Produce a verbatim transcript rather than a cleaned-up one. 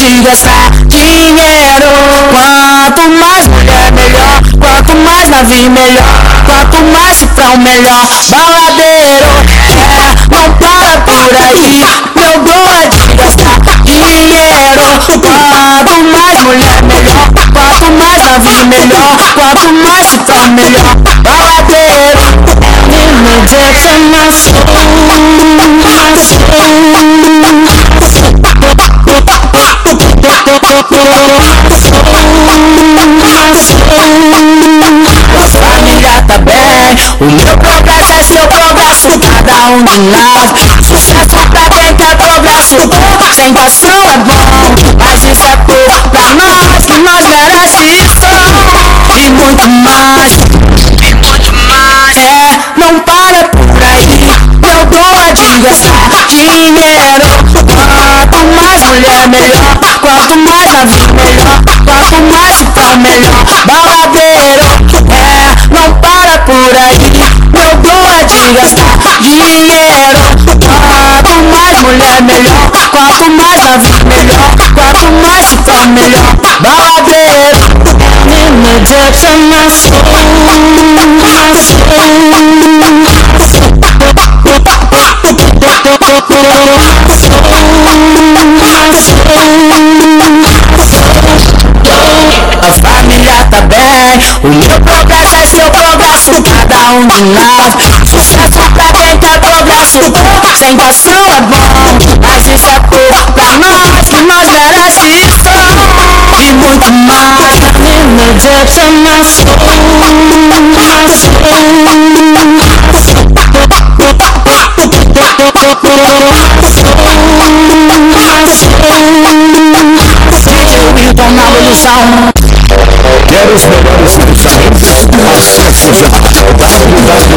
de gastar dinheiro. Quanto mais mulher melhor, quanto mais navio melhor, quanto mais cifrão melhor. Baladeiro, é, não para por aí, meu dom é de gastar dinheiro. Quanto mais mulher melhor, quanto mais navio melhor, quanto mais cifrão melhor. Baladeiro, immediate my soul, my soul. Família tá bem, o meu progresso é seu progresso, cada um de lado. Sucesso pra quem quer progresso, ostentação é bom, mas isso é pouco pra nós, que nós merece isso e muito mais, e muito mais. É, não para por aí, meu dom é de gastar dinheiro. Quanto mais mulher melhor, quanto mais navio melhor, quanto mais cifrão melhor. Baladeiro, é, não para por aí, meu dom é de gastar dinheiro. Quanto mais mulher melhor, quanto mais navio melhor, quanto mais cifrão melhor. Baladeiro, immediate my soul, my soul. A família tá bem, o meu progresso é seu progresso, cada um de lado. Sucesso pra quem quer progresso, ostentação é bom, mas isso é pouco pra nós, que nós merece isso e muito mais. Immediate my soul, my soul. Na evolução. Quer os melhores lançamentos? Acesse já w w w